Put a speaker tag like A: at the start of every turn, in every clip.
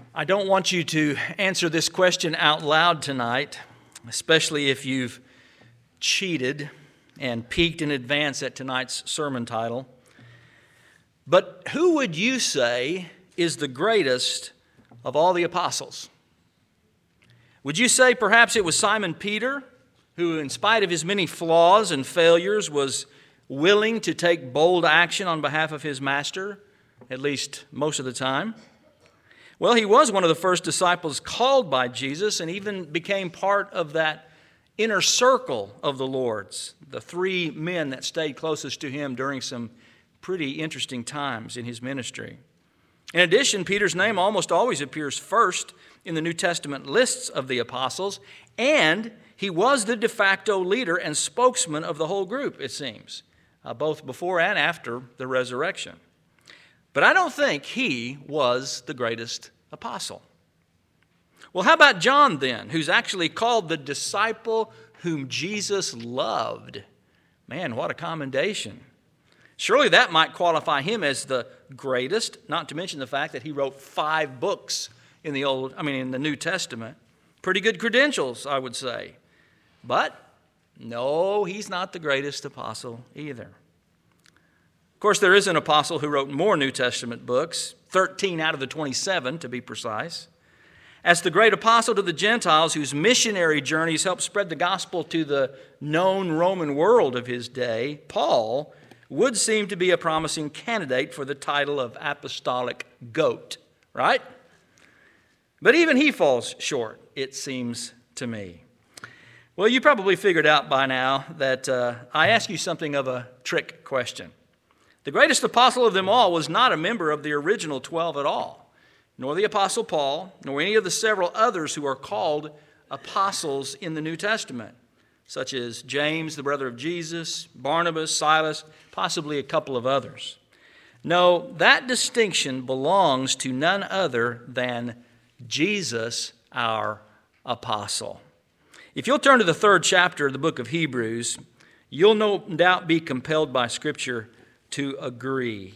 A: I don't want you to answer this question out loud tonight, especially if you've cheated and peeked in advance at tonight's sermon title. But who would you say is the greatest of all the apostles? Would you say perhaps it was Simon Peter, who in spite of his many flaws and failures was willing to take bold action on behalf of his master, at least most of the time? Well, he was one of the first disciples called by Jesus and even became part of that inner circle of the Lord's, the three men that stayed closest to him during some pretty interesting times in his ministry. In addition, Peter's name almost always appears first in the New Testament lists of the apostles, and he was the de facto leader and spokesman of the whole group, it seems, both before and after the resurrection. But I don't think he was the greatest apostle. Well, how about John then, who's actually called the disciple whom Jesus loved? Man, what a commendation. Surely that might qualify him as the greatest, not to mention the fact that he wrote 5 books in the New Testament. Pretty good credentials, I would say. But no, he's not the greatest apostle either. Of course, there is an apostle who wrote more New Testament books, 13 out of the 27 to be precise. As the great apostle to the Gentiles whose missionary journeys helped spread the gospel to the known Roman world of his day, Paul would seem to be a promising candidate for the title of apostolic goat, right? But even he falls short, it seems to me. Well, you probably figured out by now that I ask you something of a trick question. The greatest apostle of them all was not a member of the original 12 at all, nor the apostle Paul, nor any of the several others who are called apostles in the New Testament, such as James, the brother of Jesus, Barnabas, Silas, possibly a couple of others. No, that distinction belongs to none other than Jesus, our apostle. If you'll turn to the 3rd chapter of the book of Hebrews, you'll no doubt be compelled by Scripture to agree.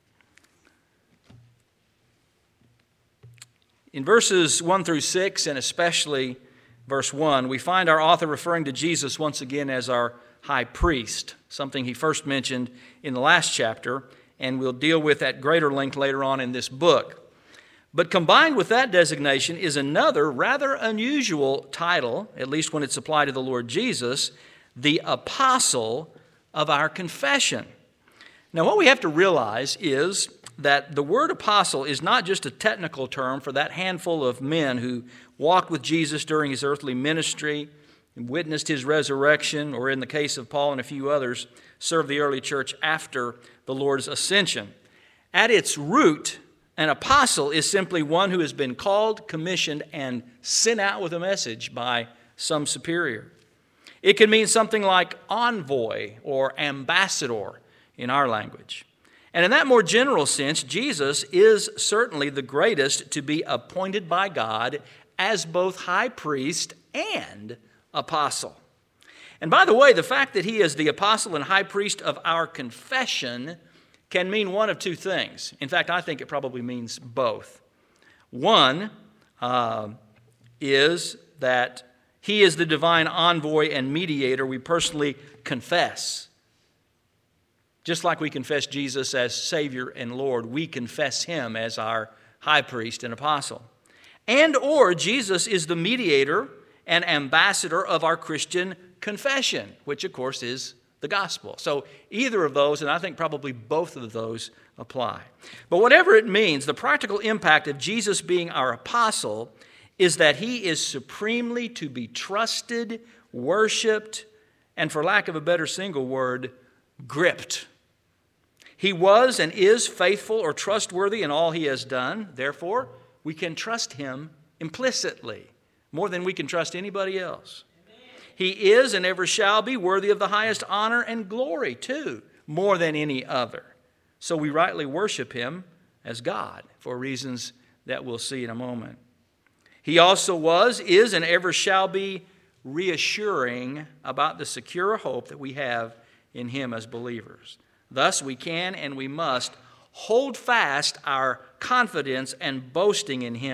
A: In verses 1 through 6, and especially verse 1, we find our author referring to Jesus once again as our high priest, something he first mentioned in the last chapter, and we'll deal with at greater length later on in this book. But combined with that designation is another rather unusual title, at least when it's applied to the Lord Jesus, the apostle of our confession. Now, what we have to realize is that the word apostle is not just a technical term for that handful of men who walked with Jesus during his earthly ministry, and witnessed his resurrection, or in the case of Paul and a few others, served the early church after the Lord's ascension. At its root, an apostle is simply one who has been called, commissioned, and sent out with a message by some superior. It can mean something like envoy or ambassador in our language. And in that more general sense, Jesus is certainly the greatest to be appointed by God as both high priest and apostle. And by the way, the fact that he is the apostle and high priest of our confession can mean one of two things. In fact, I think it probably means both. One is that he is the divine envoy and mediator we personally confess. Just like we confess Jesus as Savior and Lord, we confess him as our high priest and apostle. And or Jesus is the mediator and ambassador of our Christian confession, which of course is the gospel. So either of those, and I think probably both of those, apply. But whatever it means, the practical impact of Jesus being our apostle is that he is supremely to be trusted, worshiped, and for lack of a better single word, gripped. He was and is faithful or trustworthy in all he has done. Therefore, we can trust him implicitly, more than we can trust anybody else. He is and ever shall be worthy of the highest honor and glory, too, more than any other. So we rightly worship him as God for reasons that we'll see in a moment. He also was, is, and ever shall be reassuring about the secure hope that we have in him as believers. Thus, we can and we must hold fast our confidence and boasting in him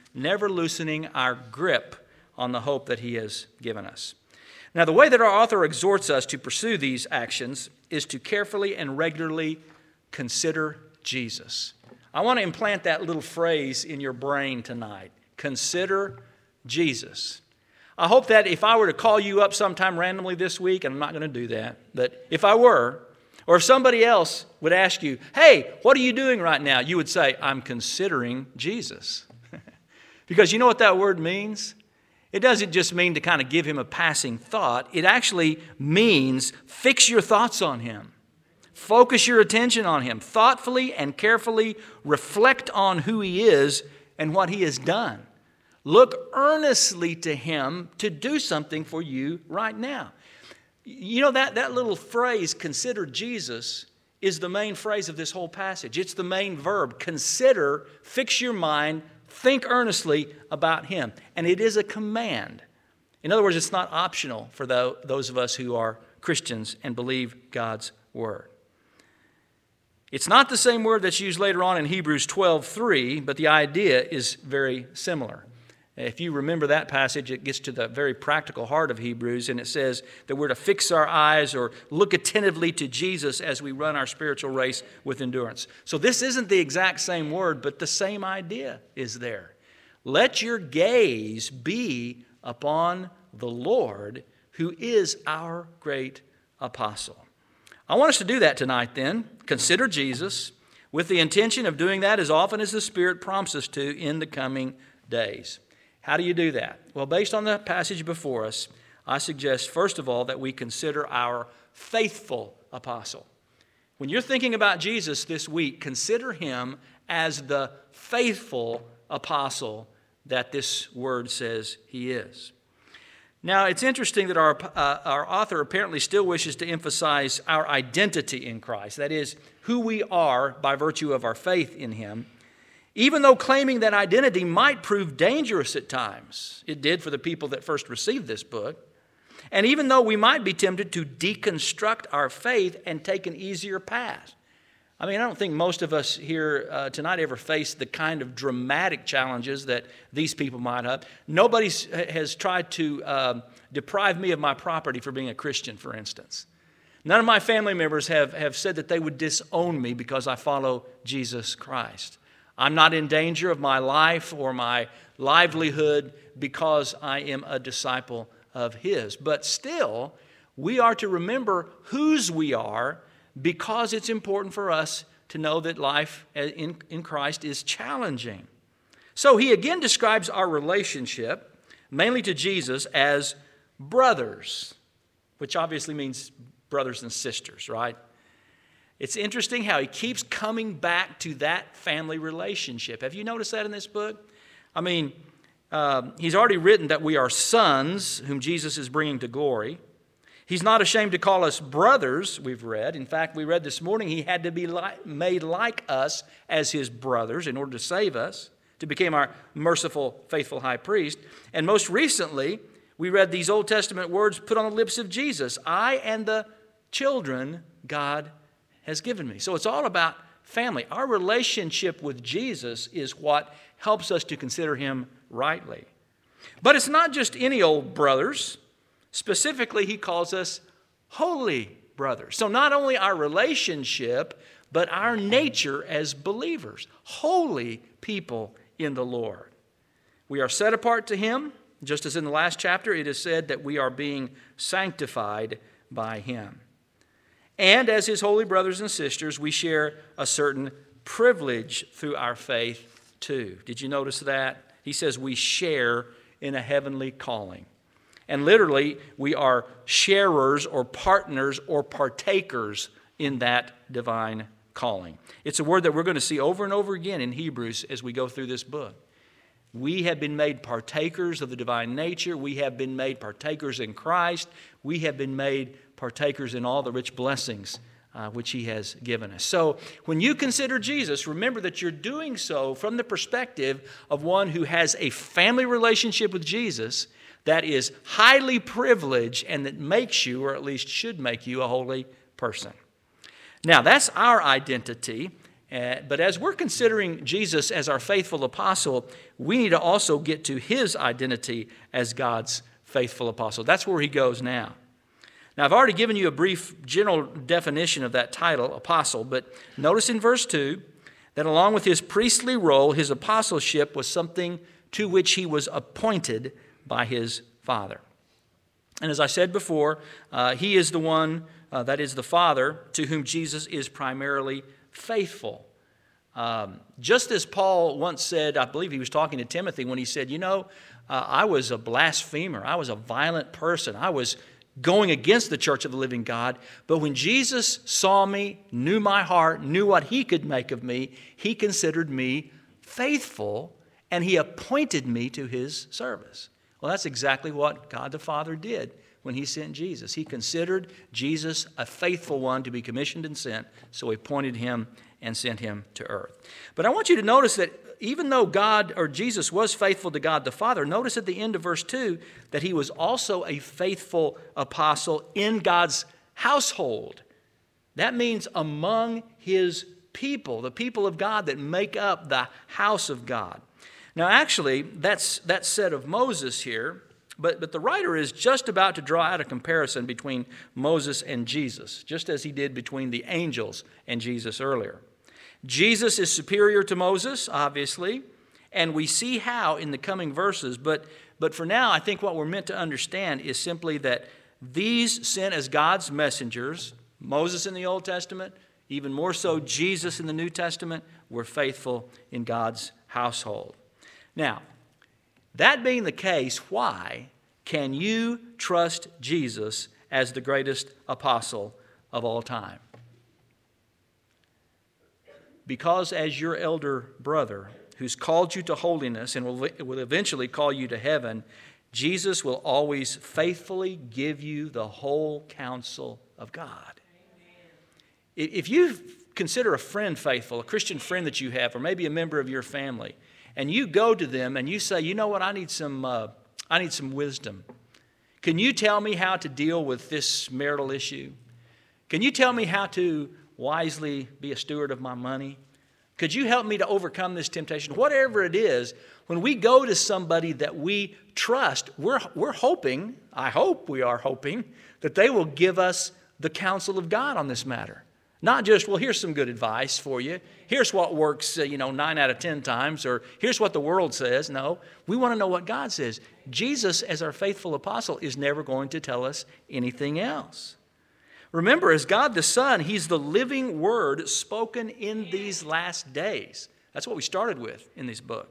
A: never loosening our grip on the hope that he has given us. Now, the way that our author exhorts us to pursue these actions is to carefully and regularly consider Jesus. I want to implant that little phrase in your brain tonight. Consider Jesus. I hope that if I were to call you up sometime randomly this week, and I'm not going to do that, but if I were, or if somebody else would ask you, hey, what are you doing right now? You would say, I'm considering Jesus. Because you know what that word means? It doesn't just mean to kind of give him a passing thought. It actually means fix your thoughts on him. Focus your attention on him. Thoughtfully and carefully reflect on who he is and what he has done. Look earnestly to him to do something for you right now. You know, that little phrase, consider Jesus, is the main phrase of this whole passage. It's the main verb. Consider, fix your mind, think earnestly about him. And it is a command. In other words, it's not optional for those of us who are Christians and believe God's word. It's not the same word that's used later on in Hebrews 12:3, but the idea is very similar. If you remember that passage, it gets to the very practical heart of Hebrews, and it says that we're to fix our eyes or look attentively to Jesus as we run our spiritual race with endurance. So this isn't the exact same word, but the same idea is there. Let your gaze be upon the Lord, who is our great apostle. I want us to do that tonight then. Consider Jesus with the intention of doing that as often as the Spirit prompts us to in the coming days. How do you do that? Well, based on the passage before us, I suggest, first of all, that we consider our faithful apostle. When you're thinking about Jesus this week, consider him as the faithful apostle that this word says he is. Now, it's interesting that our author apparently still wishes to emphasize our identity in Christ, that is, who we are by virtue of our faith in him, even though claiming that identity might prove dangerous at times. It did for the people that first received this book. And even though we might be tempted to deconstruct our faith and take an easier path. I mean, I don't think most of us here tonight ever faced the kind of dramatic challenges that these people might have. Nobody has tried to deprive me of my property for being a Christian, for instance. None of my family members have said that they would disown me because I follow Jesus Christ. I'm not in danger of my life or my livelihood because I am a disciple of his. But still, we are to remember whose we are because it's important for us to know that life in Christ is challenging. So he again describes our relationship, mainly to Jesus, as brothers, which obviously means brothers and sisters, right? It's interesting how he keeps coming back to that family relationship. Have you noticed that in this book? I mean, he's already written that we are sons whom Jesus is bringing to glory. He's not ashamed to call us brothers, we've read. In fact, we read this morning he had to be made like us as his brothers in order to save us, to become our merciful, faithful high priest. And most recently, we read these Old Testament words put on the lips of Jesus, I and the children God has given me. So it's all about family. Our relationship with Jesus is what helps us to consider him rightly. But it's not just any old brothers. Specifically, he calls us holy brothers. So not only our relationship, but our nature as believers, holy people in the Lord. We are set apart to him. Just as in the last chapter, it is said that we are being sanctified by him. And as his holy brothers and sisters, we share a certain privilege through our faith too. Did you notice that? He says we share in a heavenly calling. And literally, we are sharers or partners or partakers in that divine calling. It's a word that we're going to see over and over again in Hebrews as we go through this book. We have been made partakers of the divine nature. We have been made partakers in Christ. We have been made partakers in all the rich blessings which he has given us. So when you consider Jesus, remember that you're doing so from the perspective of one who has a family relationship with Jesus that is highly privileged and that makes you, or at least should make you, a holy person. Now, that's our identity. But as we're considering Jesus as our faithful apostle, we need to also get to his identity as God's faithful apostle. That's where he goes now. Now, I've already given you a brief general definition of that title, apostle, but notice in verse 2 that along with his priestly role, his apostleship was something to which he was appointed by his Father. And as I said before, he is the one, that is the Father, to whom Jesus is primarily faithful. Just as Paul once said, I believe he was talking to Timothy when he said, I was a blasphemer. I was a violent person. I was going against the church of the living God. But when Jesus saw me, knew my heart, knew what he could make of me, he considered me faithful, and he appointed me to his service. Well, that's exactly what God the Father did when he sent Jesus. He considered Jesus a faithful one to be commissioned and sent, so he appointed him and sent him to earth. But I want you to notice that even though God or Jesus was faithful to God the Father, notice at the end of verse 2 that he was also a faithful apostle in God's household. That means among his people, the people of God that make up the house of God. Now actually, that's said of Moses here, but the writer is just about to draw out a comparison between Moses and Jesus, just as he did between the angels and Jesus earlier. Jesus is superior to Moses, obviously, and we see how in the coming verses. But for now, I think what we're meant to understand is simply that these sent as God's messengers, Moses in the Old Testament, even more so Jesus in the New Testament, were faithful in God's household. Now, that being the case, why can you trust Jesus as the greatest apostle of all time? Because as your elder brother, who's called you to holiness and will eventually call you to heaven, Jesus will always faithfully give you the whole counsel of God. Amen. If you consider a friend faithful, a Christian friend that you have, or maybe a member of your family, and you go to them and you say, I need some wisdom. Can you tell me how to deal with this marital issue? Can you tell me how to wisely be a steward of my money? Could you help me to overcome this temptation? Whatever it is, when we go to somebody that we trust, we're hoping, I hope we are hoping, that they will give us the counsel of God on this matter. Not just, well, here's some good advice for you. Here's what works, 9 out of 10 times, or here's what the world says. No, we want to know what God says. Jesus, as our faithful apostle, is never going to tell us anything else. Remember, as God the Son, he's the living word spoken in these last days. That's what we started with in this book.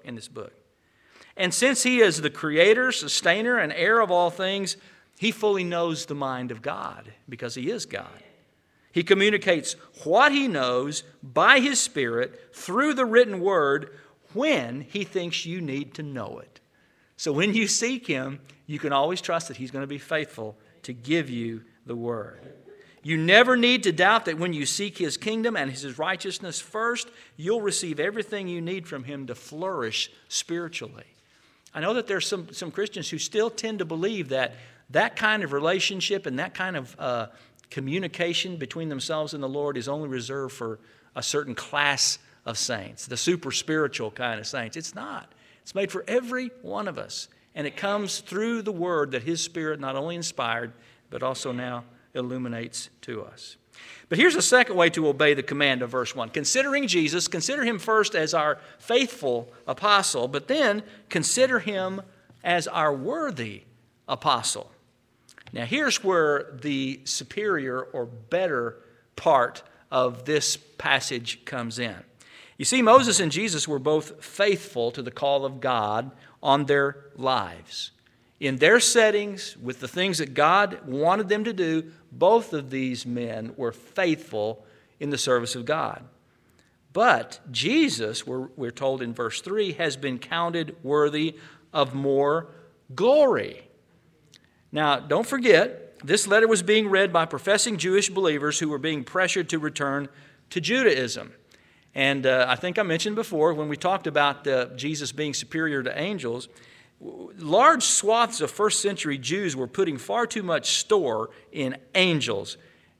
A: And since he is the creator, sustainer, and heir of all things, he fully knows the mind of God because he is God. He communicates what he knows by his Spirit through the written word when he thinks you need to know it. So when you seek him, you can always trust that he's going to be faithful to give you the word. You never need to doubt that when you seek his kingdom and his righteousness first, you'll receive everything you need from him to flourish spiritually. I know that there's some Christians who still tend to believe that kind of relationship and that kind of communication between themselves and the Lord is only reserved for a certain class of saints, the super spiritual kind of saints. It's not. It's made for every one of us. And it comes through the word that his Spirit not only inspired, but also now illuminates to us. But here's a second way to obey the command of verse 1. Considering Jesus, consider him first as our faithful apostle, but then consider him as our worthy apostle. Now here's where the superior or better part of this passage comes in. You see, Moses and Jesus were both faithful to the call of God on their lives. In their settings, with the things that God wanted them to do, both of these men were faithful in the service of God. But Jesus, we're told in verse 3, has been counted worthy of more glory. Now, don't forget, this letter was being read by professing Jewish believers who were being pressured to return to Judaism. And I think I mentioned before, when we talked about Jesus being superior to angels, large swaths of first century Jews were putting far too much store in angels.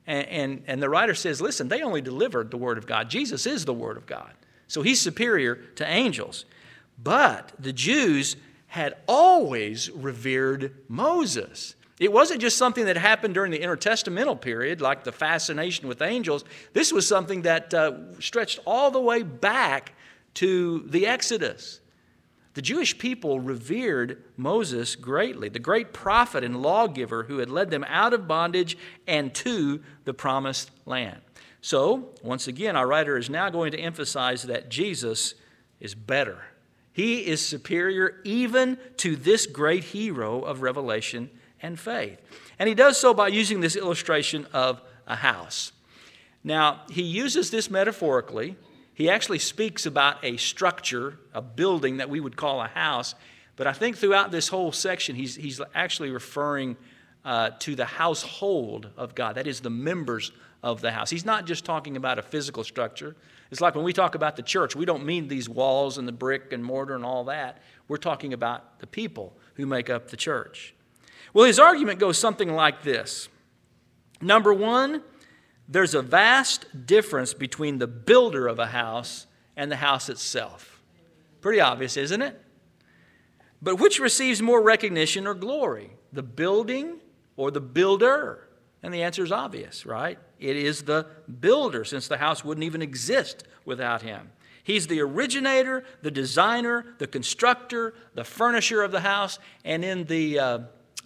A: And the writer says, listen, they only delivered the Word of God. Jesus is the Word of God. So he's superior to angels. But the Jews had always revered Moses. It wasn't just something that happened during the intertestamental period, like the fascination with angels. This was something that stretched all the way back to the Exodus. The Jewish people revered Moses greatly, the great prophet and lawgiver who had led them out of bondage and to the promised land. So, once again, our writer is now going to emphasize that Jesus is better. He is superior even to this great hero of revelation and faith. And he does so by using this illustration of a house. Now, he uses this metaphorically. He actually speaks about a structure, a building that we would call a house. But I think throughout this whole section, he's actually referring to the household of God. That is, the members of the house. He's not just talking about a physical structure. It's like when we talk about the church, we don't mean these walls and the brick and mortar and all that. We're talking about the people who make up the church. Well, his argument goes something like this. Number one, there's a vast difference between the builder of a house and the house itself. Pretty obvious, isn't it? But which receives more recognition or glory, the building or the builder? And the answer is obvious, right? It is the builder, since the house wouldn't even exist without him. He's the originator, the designer, the constructor, the furnisher of the house, and in the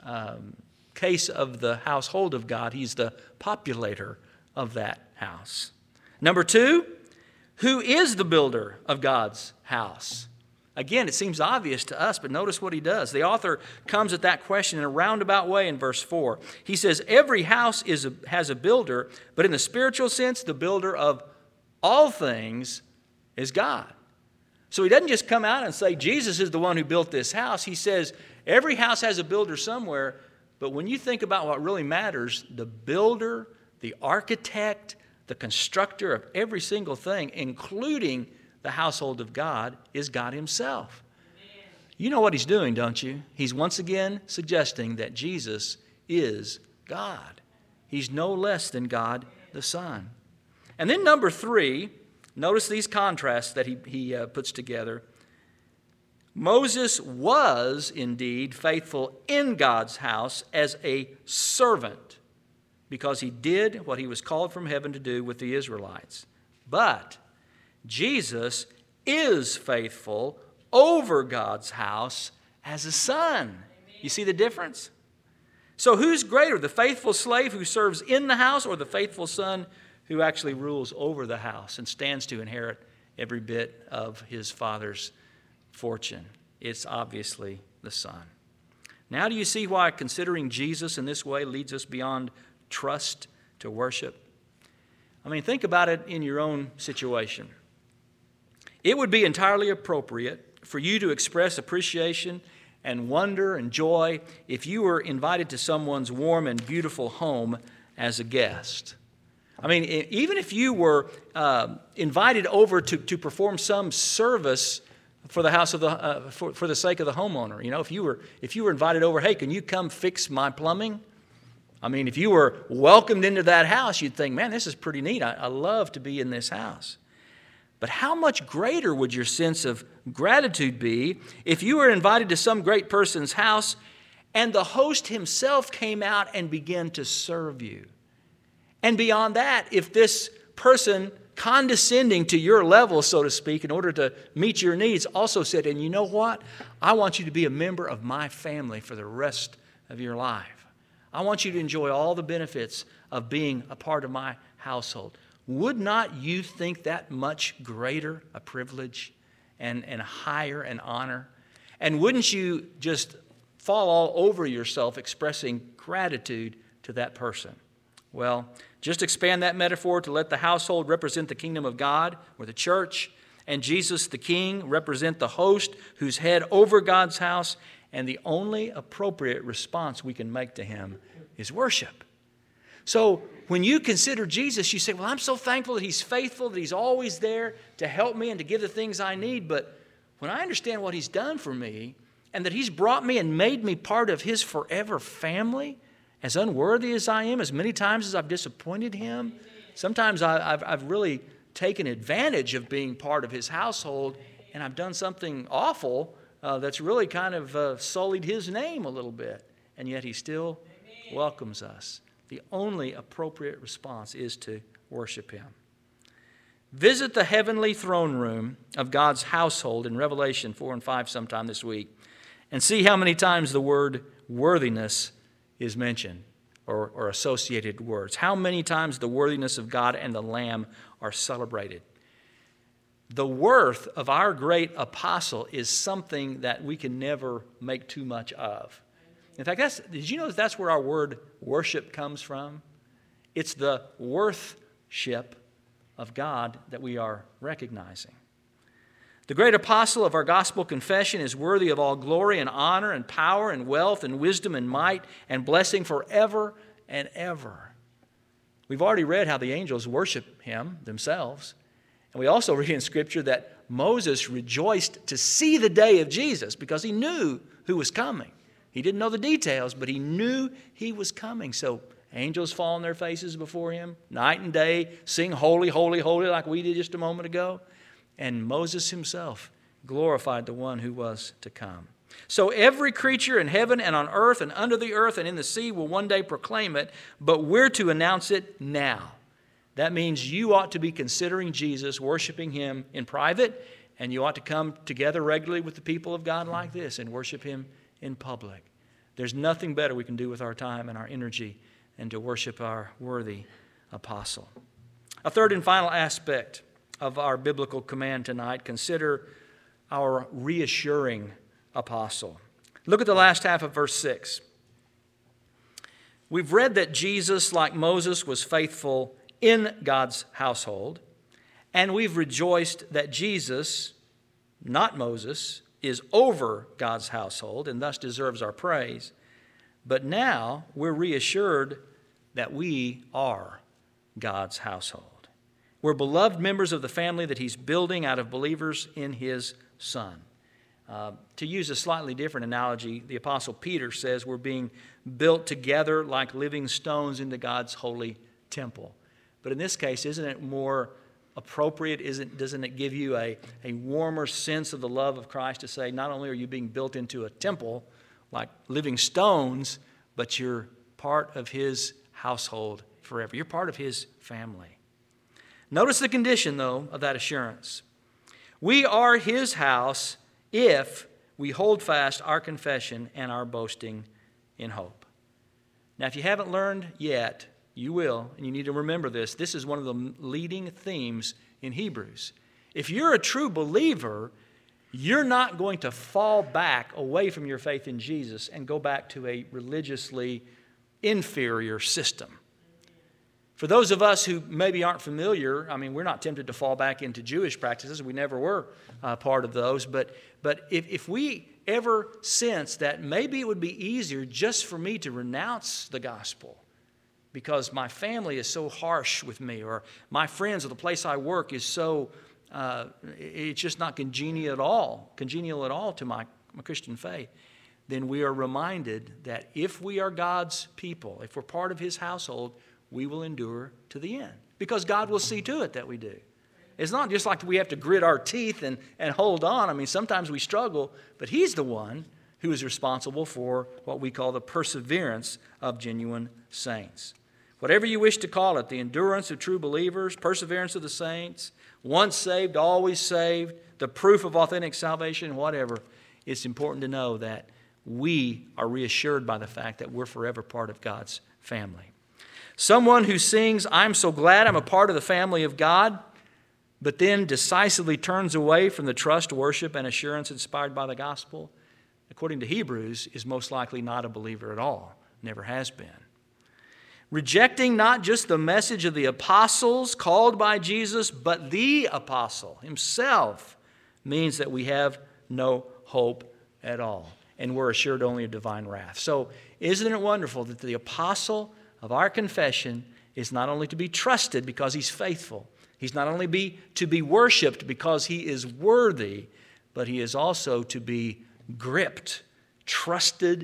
A: case of the household of God, he's the populator of that house. Number two, who is the builder of God's house? Again, it seems obvious to us, but notice what he does. The author comes at that question in a roundabout way in verse 4. He says, every house has a builder, but in the spiritual sense, the builder of all things is God. So he doesn't just come out and say, Jesus is the one who built this house. He says, every house has a builder somewhere, but when you think about what really matters, the builder, the architect, the constructor of every single thing, including the household of God, is God himself. Amen. You know what he's doing, don't you? He's once again suggesting that Jesus is God. He's no less than God the Son. And then number three, notice these contrasts that he puts together. Moses was indeed faithful in God's house as a servant because he did what he was called from heaven to do with the Israelites. But Jesus is faithful over God's house as a son. Amen. You see the difference? So who's greater, the faithful slave who serves in the house or the faithful son who actually rules over the house and stands to inherit every bit of his father's fortune? It's obviously the son. Now do you see why considering Jesus in this way leads us beyond trust to worship? I mean, think about it in your own situation. It would be entirely appropriate for you to express appreciation and wonder and joy if you were invited to someone's warm and beautiful home as a guest. I mean, even if you were invited over to perform some service for the house of the for the sake of the homeowner, you know, if you were invited over, hey, can you come fix my plumbing? I mean, if you were welcomed into that house, you'd think, man, this is pretty neat. I love to be in this house. But how much greater would your sense of gratitude be if you were invited to some great person's house and the host himself came out and began to serve you? And beyond that, if this person condescending to your level, so to speak, in order to meet your needs, also said, and you know what? I want you to be a member of my family for the rest of your life. I want you to enjoy all the benefits of being a part of my household. Would not you think that much greater a privilege and higher an honor? And wouldn't you just fall all over yourself expressing gratitude to that person? Well, just expand that metaphor to let the household represent the kingdom of God or the church, and Jesus the King represent the host who's head over God's house, and the only appropriate response we can make to him is worship. So when you consider Jesus, you say, well, I'm so thankful that he's faithful, that he's always there to help me and to give the things I need. But when I understand what he's done for me and that he's brought me and made me part of his forever family as unworthy as I am, as many times as I've disappointed him, sometimes I've really taken advantage of being part of his household, and I've done something awful that's really kind of sullied his name a little bit, and yet he still welcomes us. The only appropriate response is to worship him. Visit the heavenly throne room of God's household in Revelation 4 and 5 sometime this week and see how many times the word worthiness is mentioned or associated words. How many times the worthiness of God and the Lamb are celebrated. The worth of our great apostle is something that we can never make too much of. In fact, did you know that's where our word worship comes from? It's the worthship of God that we are recognizing. The great apostle of our gospel confession is worthy of all glory and honor and power and wealth and wisdom and might and blessing forever and ever. We've already read how the angels worship him themselves. And we also read in Scripture that Moses rejoiced to see the day of Jesus because he knew who was coming. He didn't know the details, but he knew he was coming. So angels fall on their faces before him, night and day, sing holy, holy, holy like we did just a moment ago. And Moses himself glorified the one who was to come. So every creature in heaven and on earth and under the earth and in the sea will one day proclaim it, but we're to announce it now. That means you ought to be considering Jesus, worshiping him in private, and you ought to come together regularly with the people of God like this and worship him in public. There's nothing better we can do with our time and our energy than to worship our worthy apostle. A third and final aspect of our biblical command tonight, consider our reassuring apostle. Look at the last half of verse 6. We've read that Jesus, like Moses, was faithful in God's household, and we've rejoiced that Jesus, not Moses, is over God's household and thus deserves our praise. But now we're reassured that we are God's household. We're beloved members of the family that he's building out of believers in his Son. To use a slightly different analogy, the Apostle Peter says we're being built together like living stones into God's holy temple. But in this case, isn't it more appropriate? Doesn't it give you a warmer sense of the love of Christ to say not only are you being built into a temple like living stones, but you're part of his household forever. You're part of his family. Notice the condition, though, of that assurance. We are his house if we hold fast our confession and our boasting in hope. Now, if you haven't learned yet, you will, and you need to remember this. This is one of the leading themes in Hebrews. If you're a true believer, you're not going to fall back away from your faith in Jesus and go back to a religiously inferior system. For those of us who maybe aren't familiar, we're not tempted to fall back into Jewish practices. We never were part of those. But if we ever sense that maybe it would be easier just for me to renounce the gospel because my family is so harsh with me, or my friends or the place I work is so, it's just not congenial at all to my Christian faith, then we are reminded that if we are God's people, if we're part of his household, we will endure to the end. Because God will see to it that we do. It's not just like we have to grit our teeth and hold on. Sometimes we struggle, but he's the one who is responsible for what we call the perseverance of genuine saints. Whatever you wish to call it, the endurance of true believers, perseverance of the saints, once saved, always saved, the proof of authentic salvation, whatever, it's important to know that we are reassured by the fact that we're forever part of God's family. Someone who sings, "I'm so glad I'm a part of the family of God," but then decisively turns away from the trust, worship, and assurance inspired by the gospel, according to Hebrews, is most likely not a believer at all, never has been. Rejecting not just the message of the apostles called by Jesus, but the apostle himself means that we have no hope at all, and we're assured only of divine wrath. So isn't it wonderful that the apostle of our confession is not only to be trusted because he's faithful, he's not only to be worshiped because he is worthy, but he is also to be gripped, trusted,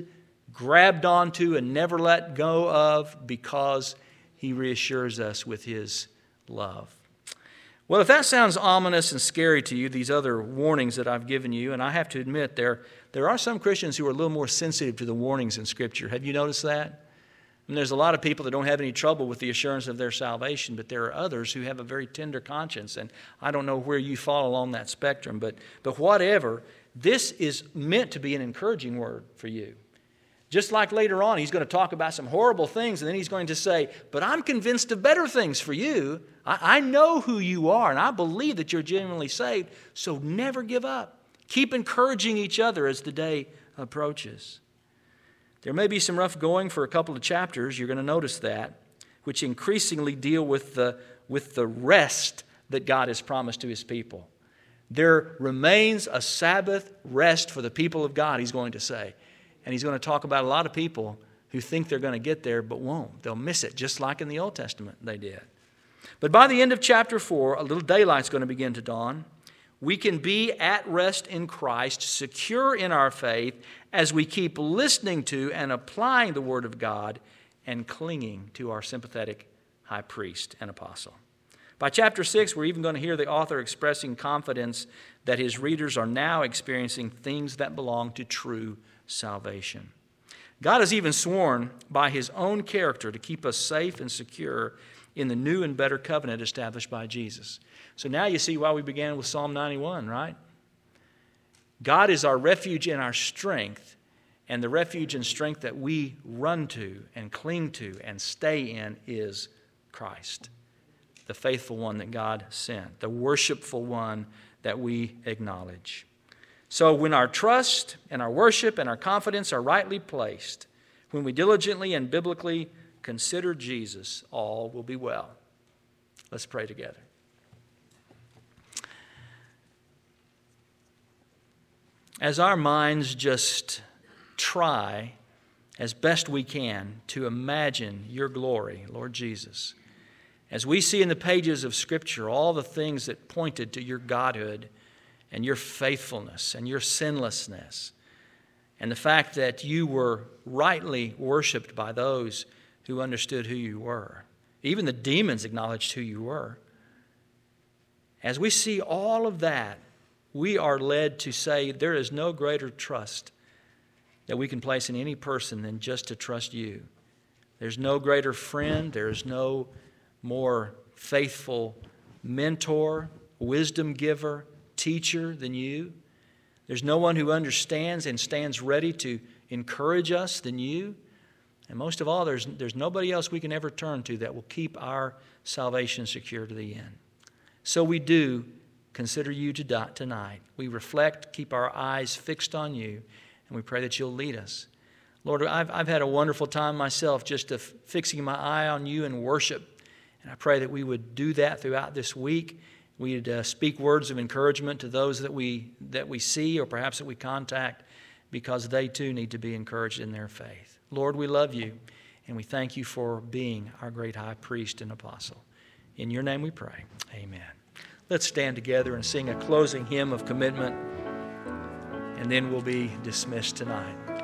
A: grabbed onto and never let go of, because He reassures us with His love. Well, if that sounds ominous and scary to you, these other warnings that I've given you, and I have to admit there are some Christians who are a little more sensitive to the warnings in Scripture. Have you noticed that? And there's a lot of people that don't have any trouble with the assurance of their salvation, but there are others who have a very tender conscience, and I don't know where you fall along that spectrum, but whatever, this is meant to be an encouraging word for you. Just like later on, he's going to talk about some horrible things, and then he's going to say, but I'm convinced of better things for you. I know who you are, and I believe that you're genuinely saved, so never give up. Keep encouraging each other as the day approaches. There may be some rough going for a couple of chapters, you're going to notice that, which increasingly deal with the rest that God has promised to His people. There remains a Sabbath rest for the people of God, he's going to say. And he's going to talk about a lot of people who think they're going to get there but won't. They'll miss it, just like in the Old Testament they did. But by the end of chapter 4, a little daylight's going to begin to dawn. We can be at rest in Christ, secure in our faith, as we keep listening to and applying the Word of God and clinging to our sympathetic high priest and apostle. By chapter 6, we're even going to hear the author expressing confidence that his readers are now experiencing things that belong to true salvation. God has even sworn by His own character to keep us safe and secure in the new and better covenant established by Jesus. So now you see why we began with Psalm 91, right? God is our refuge and our strength, and the refuge and strength that we run to and cling to and stay in is Christ, the faithful one that God sent, the worshipful one that we acknowledge. So when our trust and our worship and our confidence are rightly placed, when we diligently and biblically consider Jesus, all will be well. Let's pray together. As our minds just try as best we can to imagine your glory, Lord Jesus, as we see in the pages of Scripture all the things that pointed to your Godhood and your faithfulness and your sinlessness, and the fact that you were rightly worshiped by those who understood who you were. Even the demons acknowledged who you were. As we see all of that, we are led to say there is no greater trust that we can place in any person than just to trust you. There's no greater friend, there's no more faithful mentor, wisdom giver, teacher than you. There's no one who understands and stands ready to encourage us than you. And most of all, there's nobody else we can ever turn to that will keep our salvation secure to the end. So we do consider you tonight. We reflect, keep our eyes fixed on you, and we pray that you'll lead us. Lord, I've had a wonderful time myself just fixing my eye on you in worship. And I pray that we would do that throughout this week. We'd speak words of encouragement to those that we see or perhaps that we contact, because they too need to be encouraged in their faith. Lord, we love you, and we thank you for being our great high priest and apostle. In your name we pray. Amen. Let's stand together and sing a closing hymn of commitment, and then we'll be dismissed tonight.